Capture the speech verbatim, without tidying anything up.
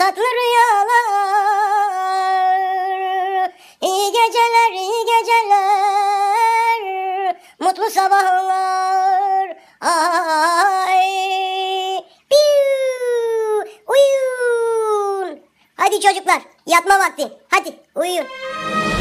tatlı rüyalar. İyi geceler, iyi geceler, mutlu sabahlar. Ay, piu, uyuyun. Hadi çocuklar, yatma vakti. Hadi uyuyun.